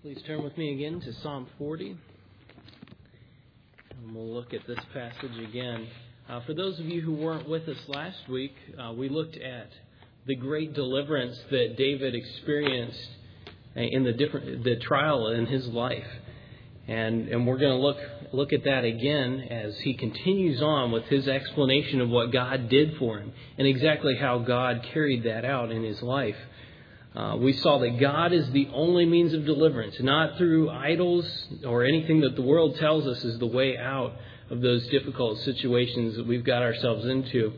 Please turn with me again to Psalm 40. And we'll look at this passage again. For those of you who weren't with us last week, we looked at the great deliverance that David experienced in the trial in his life. And we're going to look at that again as he continues on with his explanation of what God did for him and exactly how God carried that out in his life. We saw that God is the only means of deliverance, not through idols or anything that the world tells us is the way out of those difficult situations that we've got ourselves into.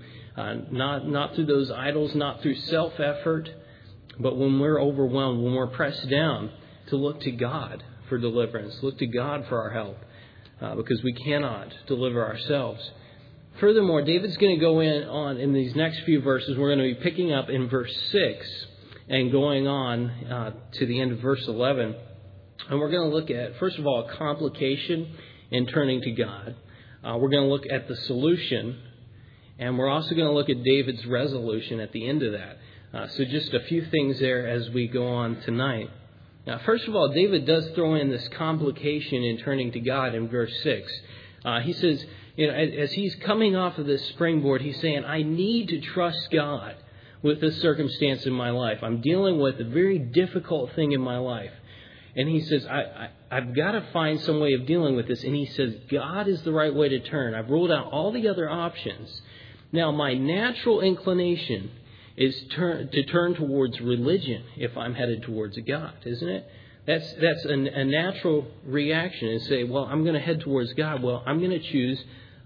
Not through those idols, not through self-effort, but when we're overwhelmed, when we're pressed down, to look to God for deliverance, look to God for our help, because we cannot deliver ourselves. Furthermore, David's going to go on in these next few verses. We're going to be picking up in verse 6 and going on to the end of verse 11. And we're going to look at, first of all, a complication in turning to God. We're going to look at the solution, and we're also going to look at David's resolution at the end of that. So just a few things there as we go on tonight. Now, first of all, David does throw in this complication in turning to God in verse 6. He says, as he's coming off of this springboard, he's saying, I need to trust God with this circumstance in my life. I'm dealing with a very difficult thing in my life. And he says, I've got to find some way of dealing with this. And he says, God is the right way to turn. I've ruled out all the other options. Now, my natural inclination is to turn towards religion if I'm headed towards a God, isn't it? That's a natural reaction, and say, well, I'm going to head towards God. Well, I'm going to choose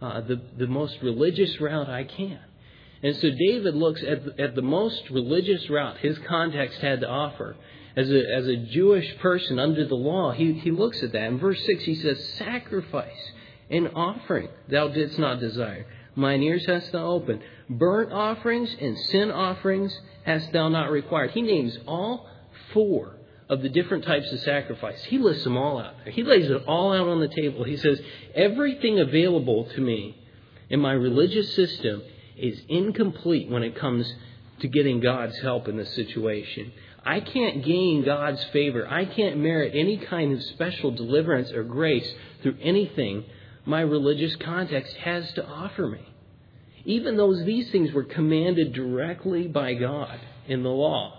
the most religious route I can. And so David looks at the most religious route his context had to offer. As a Jewish person under the law, he looks at that. In verse 6, he says, sacrifice and offering thou didst not desire. Mine ears hast thou opened. Burnt offerings and sin offerings hast thou not required. He names all four of the different types of sacrifice. He lists them all out there. He lays it all out on the table. He says, everything available to me in my religious system is incomplete when it comes to getting God's help in this situation. I can't gain God's favor. I can't merit any kind of special deliverance or grace through anything my religious context has to offer me. Even though these things were commanded directly by God in the law.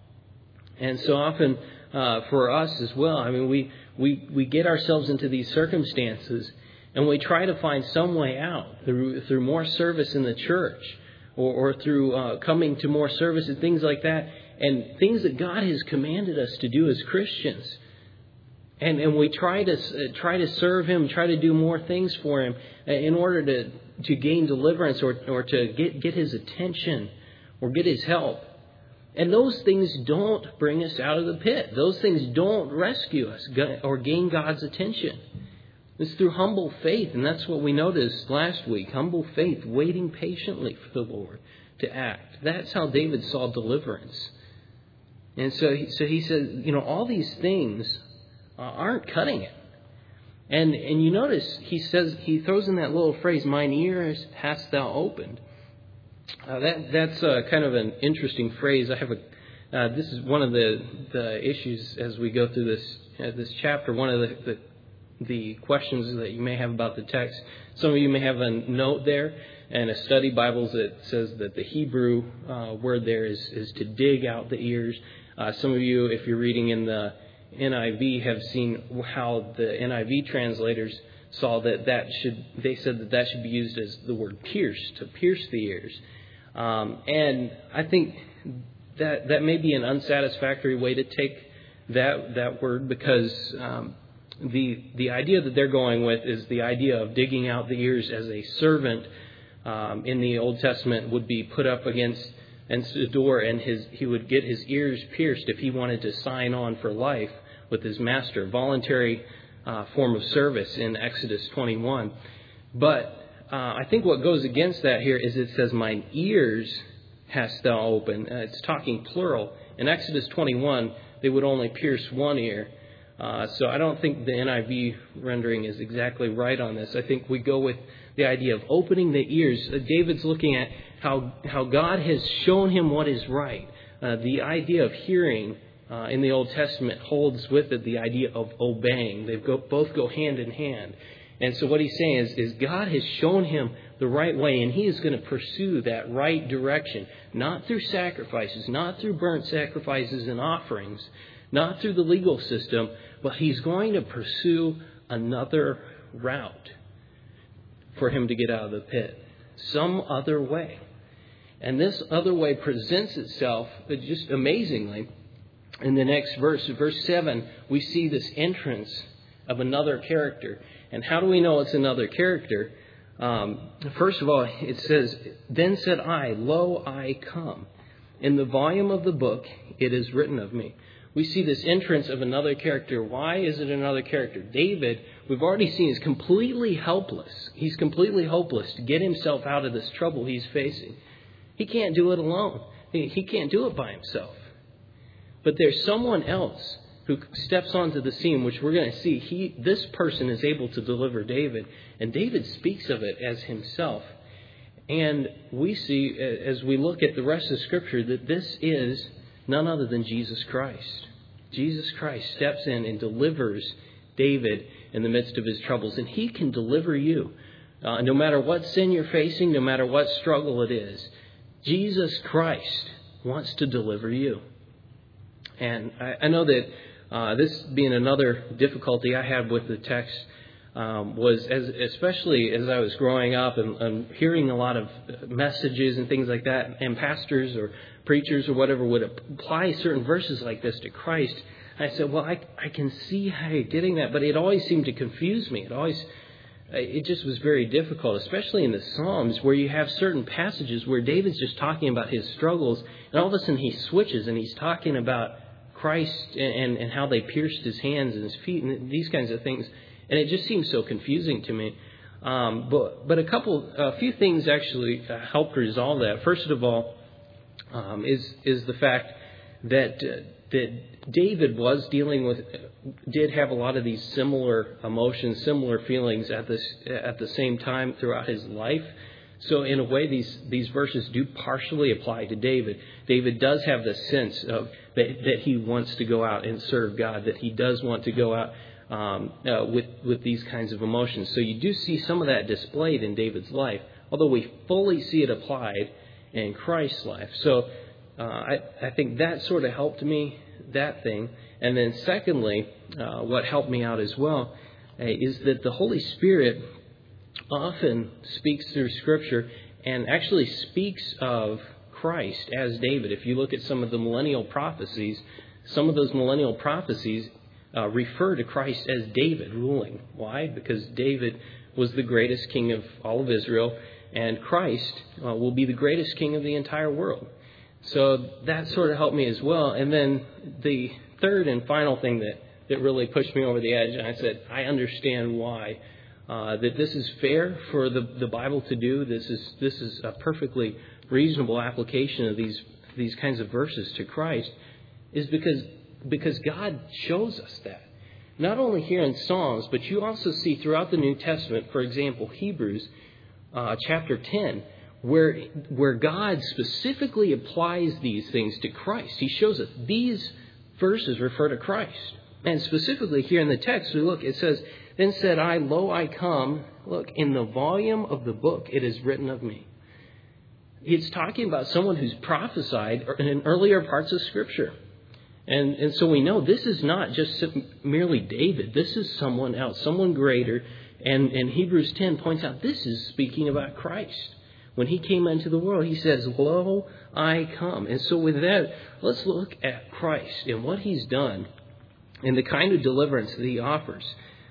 And so often for us as well, I mean, we get ourselves into these circumstances and we try to find some way out through more service in the church or through coming to more service and things like that, and things that God has commanded us to do as Christians. And we try to serve Him, try to do more things for Him in order to gain deliverance or to get His attention or get His help. And those things don't bring us out of the pit. Those things don't rescue us or gain God's attention. It's through humble faith, and that's what we noticed last week. Humble faith, waiting patiently for the Lord to act. That's how David saw deliverance. And so he said, all these things aren't cutting it. And you notice he throws in that little phrase, mine ears hast thou opened. That's kind of an interesting phrase. This is one of the issues as we go through this chapter. One of the questions that you may have about the text. Some of you may have a note there and a study Bibles that says that the Hebrew word there is to dig out the ears. Some of you, if you're reading in the NIV, have seen how the NIV translators saw they said that should be used as the word pierce, to pierce the ears. And I think that may be an unsatisfactory way to take that word, because the idea that they're going with is the idea of digging out the ears as a servant in the Old Testament would be put up against the door, and he would get his ears pierced if he wanted to sign on for life with his master. Voluntary form of service in Exodus 21. But I think what goes against that here is it says, mine ears hast thou opened. It's talking plural. In Exodus 21, they would only pierce one ear. So I don't think the NIV rendering is exactly right on this. I think we go with the idea of opening the ears. David's looking at how God has shown him what is right. The idea of hearing in the Old Testament holds with it the idea of obeying. They both go hand in hand. And so what he's saying is God has shown him the right way, and he is going to pursue that right direction, not through sacrifices, not through burnt sacrifices and offerings, not through the legal system, but he's going to pursue another route for him to get out of the pit, some other way. And this other way presents itself just amazingly. In the next verse, verse 7, we see this entrance of another character. And how do we know it's another character? First of all, it says, "Then said I, lo, I come. In the volume of the book, it is written of me." We see this entrance of another character. Why is it another character? David, we've already seen, is completely helpless. He's completely hopeless to get himself out of this trouble he's facing. He can't do it alone. He can't do it by himself. But there's someone else who steps onto the scene, which we're going to see. This person is able to deliver David, and David speaks of it as himself. And we see, as we look at the rest of Scripture, that this is none other than Jesus Christ. Jesus Christ steps in and delivers David in the midst of his troubles, and he can deliver you. No matter what sin you're facing, no matter what struggle it is, Jesus Christ wants to deliver you. And I know that this being another difficulty I had with the text was, especially as I was growing up and hearing a lot of messages and things like that, and pastors or preachers or whatever would apply certain verses like this to Christ. And I said, well, I can see how you're getting that, but it always seemed to confuse me. It just was very difficult, especially in the Psalms, where you have certain passages where David's just talking about his struggles, and all of a sudden he switches and he's talking about Christ and how they pierced his hands and his feet and these kinds of things. And it just seems so confusing to me. But a few things actually helped resolve that. First of all, is the fact that David did have a lot of these similar emotions, similar feelings at the same time throughout his life. So in a way, these verses do partially apply to David. David does have the sense of that he wants to go out and serve God, that he does want to go out with these kinds of emotions. So you do see some of that displayed in David's life, although we fully see it applied in Christ's life. So I think that sort of helped me, that thing. And then secondly, what helped me out as well is that the Holy Spirit often speaks through Scripture and actually speaks of Christ as David. If you look at some of the millennial prophecies, some of those millennial prophecies refer to Christ as David ruling. Why? Because David was the greatest king of all of Israel, and Christ will be the greatest king of the entire world. So that sort of helped me as well. And then the third and final thing that really pushed me over the edge, and I said, I understand why. That this is fair for the Bible to do. This is a perfectly reasonable application of these kinds of verses to Christ, is because God shows us that. Not only here in Psalms, but you also see throughout the New Testament, for example, Hebrews chapter 10, where God specifically applies these things to Christ. He shows us these verses refer to Christ. And specifically here in the text, we look, it says, "Then said I, lo, I come. Look, in the volume of the book, it is written of me." It's talking about someone who's prophesied in earlier parts of Scripture. And so we know this is not just merely David. This is someone else, someone greater. And Hebrews 10 points out this is speaking about Christ. When he came into the world, he says, "Lo, I come." And so with that, let's look at Christ and what he's done and the kind of deliverance that he offers.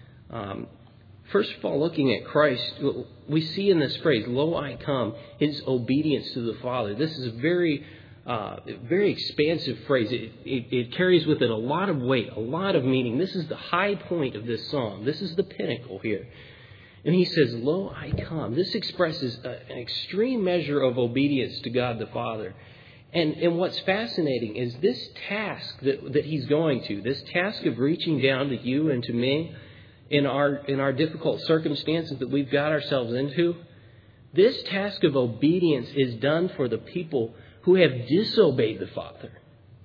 First of all, looking at Christ, we see in this phrase, "Lo, I come," his obedience to the Father. This is a very expansive phrase. It carries with it a lot of weight, a lot of meaning. This is the high point of this psalm. This is the pinnacle here. And he says, "Lo, I come." This expresses an extreme measure of obedience to God the Father. And what's fascinating is this task that he's going to, this task of reaching down to you and to me in our difficult circumstances that we've got ourselves into. This task of obedience is done for the people who have disobeyed the Father.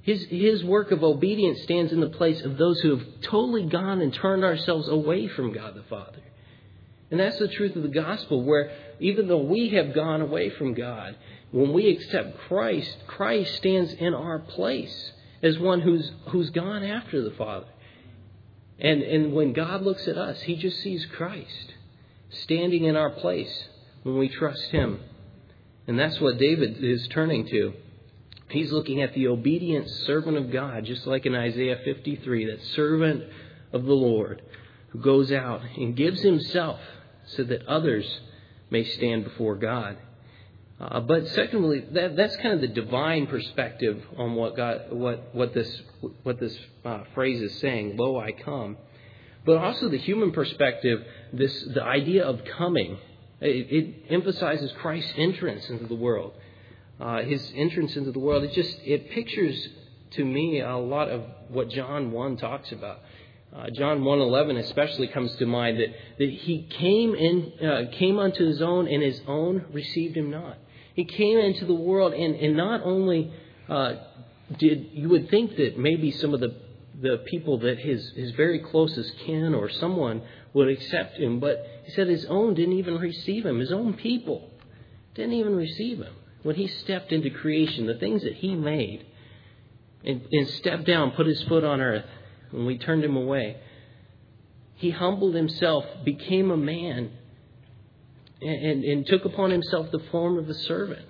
His work of obedience stands in the place of those who have totally gone and turned ourselves away from God the Father. And that's the truth of the gospel, where even though we have gone away from God, when we accept Christ, Christ stands in our place as one who's gone after the Father. And when God looks at us, He just sees Christ standing in our place when we trust Him. And that's what David is turning to. He's looking at the obedient servant of God, just like in Isaiah 53, that servant of the Lord who goes out and gives himself so that others may stand before God. But secondly, that's kind of the divine perspective on what this phrase is saying. Lo, I come. But also the human perspective, the idea of coming. It emphasizes Christ's entrance into the world. His entrance into the world. It pictures to me a lot of what John 1 talks about. John 1:11 especially comes to mind, that He came unto His own, and His own received Him not. He came into the world, and not only you would think that maybe some of the people that his very closest kin or someone would accept Him, but He said His own didn't even receive Him. His own people didn't even receive Him. When He stepped into creation, the things that He made, and stepped down, put His foot on earth, when we turned Him away, He humbled Himself, became a man, and took upon Himself the form of a servant.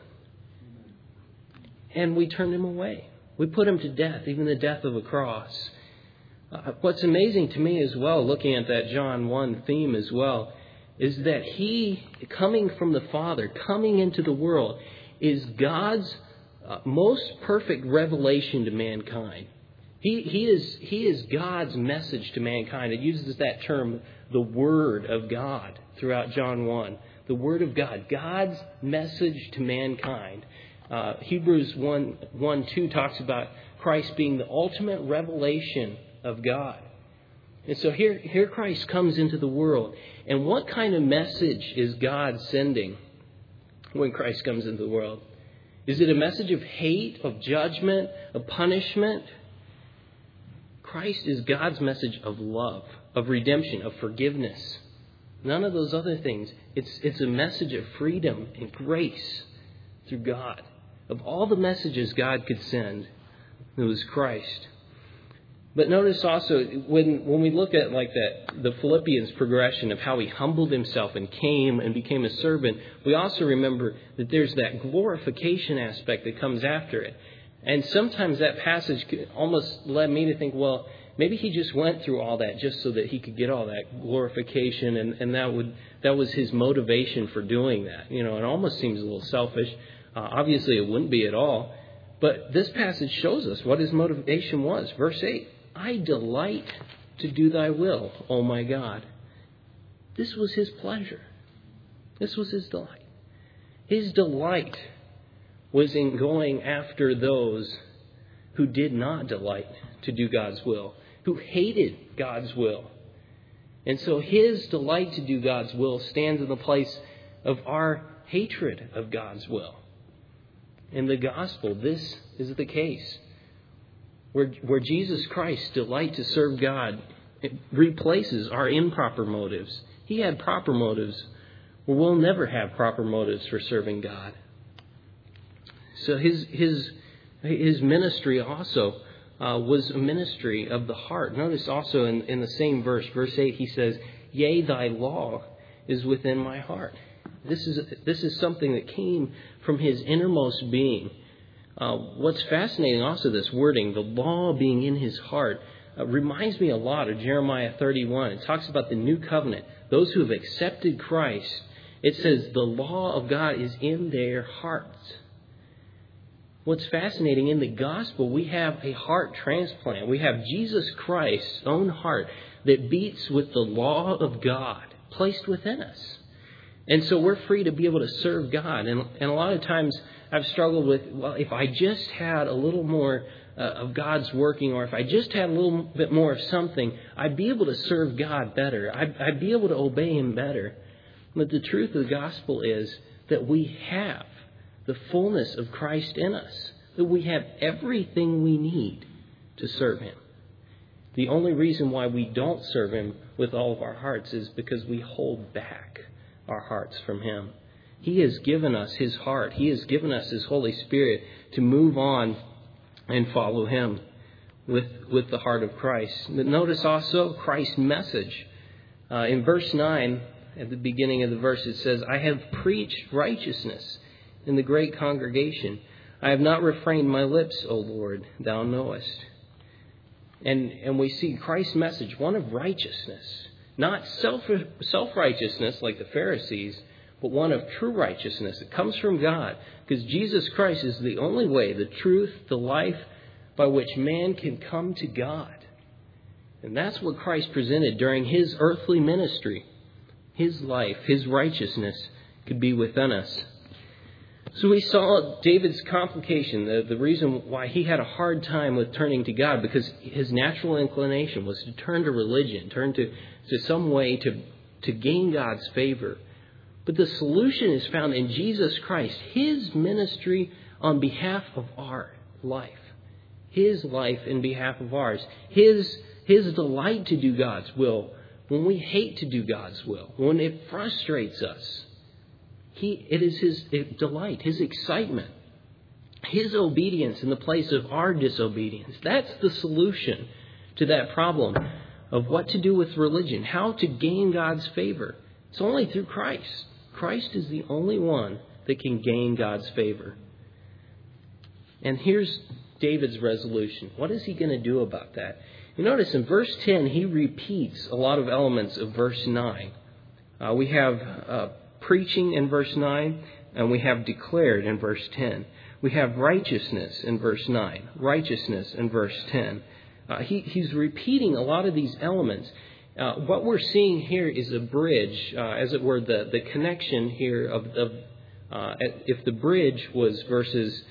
And we turned Him away. We put Him to death, even the death of a cross. What's amazing to me as well, looking at that John 1 theme as well, is that He, coming from the Father, coming into the world, is God's most perfect revelation to mankind. He is God's message to mankind. It uses that term, the Word of God, throughout John 1. The Word of God, God's message to mankind. Hebrews 1:2 talks about Christ being the ultimate revelation of God. And so here Christ comes into the world. And what kind of message is God sending when Christ comes into the world? Is it a message of hate, of judgment, of punishment? Christ is God's message of love, of redemption, of forgiveness. None of those other things. It's a message of freedom and grace through God. Of all the messages God could send, it was Christ. But notice also, when we look at like that, the Philippians progression of how He humbled Himself and came and became a servant, we also remember that there's that glorification aspect that comes after it. And sometimes that passage almost led me to think, well, maybe He just went through all that just so that He could get all that glorification, and that was His motivation for doing that. You know, it almost seems a little selfish. Obviously, it wouldn't be at all. But this passage shows us what His motivation was. Verse 8, I delight to do Thy will, O my God. This was His pleasure. This was His delight. His delight was in going after those who did not delight to do God's will, who hated God's will. And so His delight to do God's will stands in the place of our hatred of God's will. In the gospel, this is the case. Where Jesus Christ's delight to serve God, it replaces our improper motives. He had proper motives, where we'll never have proper motives for serving God. So his ministry also was a ministry of the heart. Notice also in the same verse 8, He says, Yea, Thy law is within my heart. This is something that came from His innermost being. What's fascinating also, this wording, the law being in His heart, reminds me a lot of Jeremiah 31. It talks about the new covenant. Those who have accepted Christ, it says the law of God is in their hearts. What's fascinating, in the gospel, we have a heart transplant. We have Jesus Christ's own heart that beats with the law of God placed within us. And so we're free to be able to serve God. And a lot of times I've struggled with, well, if I just had a little more of God's working, or if I just had a little bit more of something, I'd be able to serve God better. I'd be able to obey Him better. But the truth of the gospel is that we have the fullness of Christ in us. that we have everything we need to serve Him. The only reason why we don't serve Him with all of our hearts is because we hold back our hearts from Him. He has given us His heart. He has given us His Holy Spirit to move on and follow Him with the heart of Christ. But notice also Christ's message. In verse 9, at the beginning of the verse, it says, I have preached righteousness in the great congregation. I have not refrained my lips, O Lord, thou knowest. And we see Christ's message, one of righteousness. Not self-righteousness like the Pharisees, but one of true righteousness. It comes from God, because Jesus Christ is the only way, the truth, the life by which man can come to God. And that's what Christ presented during His earthly ministry. His life, His righteousness could be within us. So we saw David's complication, the reason why he had a hard time with turning to God, because his natural inclination was to turn to religion, turn to some way to gain God's favor. But the solution is found in Jesus Christ, His ministry on behalf of our life. His life in behalf of ours. His delight to do God's will when we hate to do God's will, when it frustrates us. It is His delight, His excitement, His obedience in the place of our disobedience. That's the solution to that problem of what to do with religion, how to gain God's favor. It's only through Christ. Christ is the only one that can gain God's favor. And here's David's resolution. What is he going to do about that? You notice in verse 10, he repeats a lot of elements of verse 9. We have preaching in verse 9, and we have declared in verse 10. We have righteousness in verse 9, righteousness in verse 10. He's repeating a lot of these elements. What we're seeing here is a bridge, as it were, the connection here of if the bridge was verses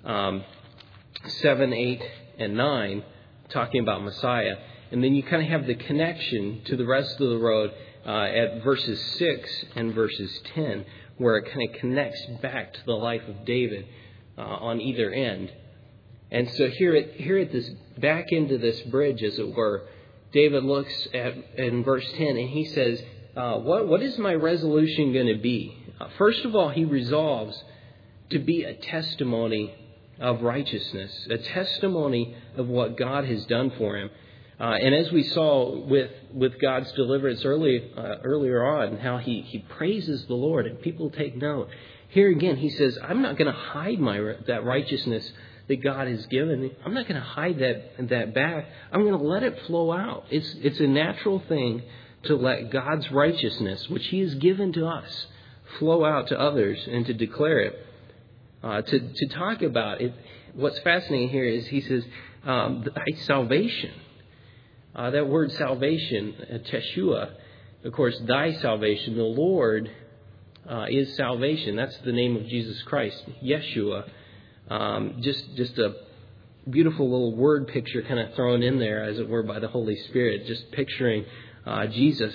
7, 8, and 9, talking about Messiah, and then you kind of have the connection to the rest of the road at verses 6 and verses 10, where it kind of connects back to the life of David on either end. And so here at this back into this bridge, as it were, David looks at in verse 10 and he says, what is my resolution going to be? First of all, he resolves to be a testimony of righteousness, a testimony of what God has done for him. And as we saw with God's deliverance earlier on, how he praises the Lord and people take note. Here again, he says, I'm not going to hide that righteousness that God has given me. I'm not going to hide that back. I'm going to let it flow out. It's a natural thing to let God's righteousness, which He has given to us, flow out to others and to declare it. To talk about it, what's fascinating here is he says, thy salvation. That word salvation, Teshua, of course, thy salvation, the Lord is salvation. That's the name of Jesus Christ, Yeshua. Just a beautiful little word picture kind of thrown in there, as it were, by the Holy Spirit, just picturing Jesus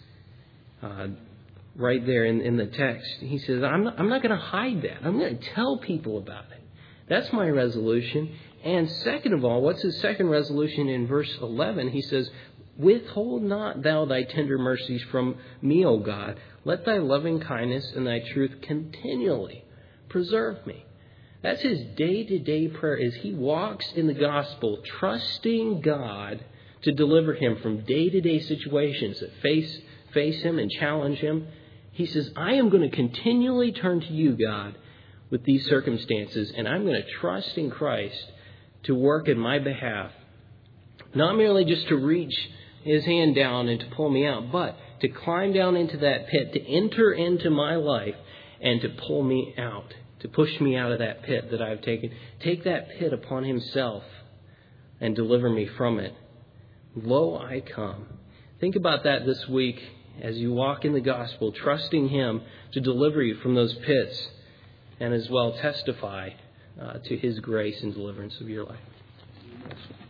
right there in the text. He says, I'm not going to hide that. I'm going to tell people about it. That's my resolution. And second of all, what's his second resolution in verse 11? He says, withhold not thou thy tender mercies from me, O God. Let thy loving kindness and thy truth continually preserve me. That's his day-to-day prayer as he walks in the gospel, trusting God to deliver him from day-to-day situations that face him and challenge him. He says, I am going to continually turn to you, God, with these circumstances, and I'm going to trust in Christ to work in my behalf. Not merely just to reach His hand down and to pull me out, but to climb down into that pit, to enter into my life and to pull me out, to push me out of that pit that I've taken. Take that pit upon Himself and deliver me from it. Lo, I come. Think about that this week as you walk in the gospel, trusting Him to deliver you from those pits and as well testify to His grace and deliverance of your life.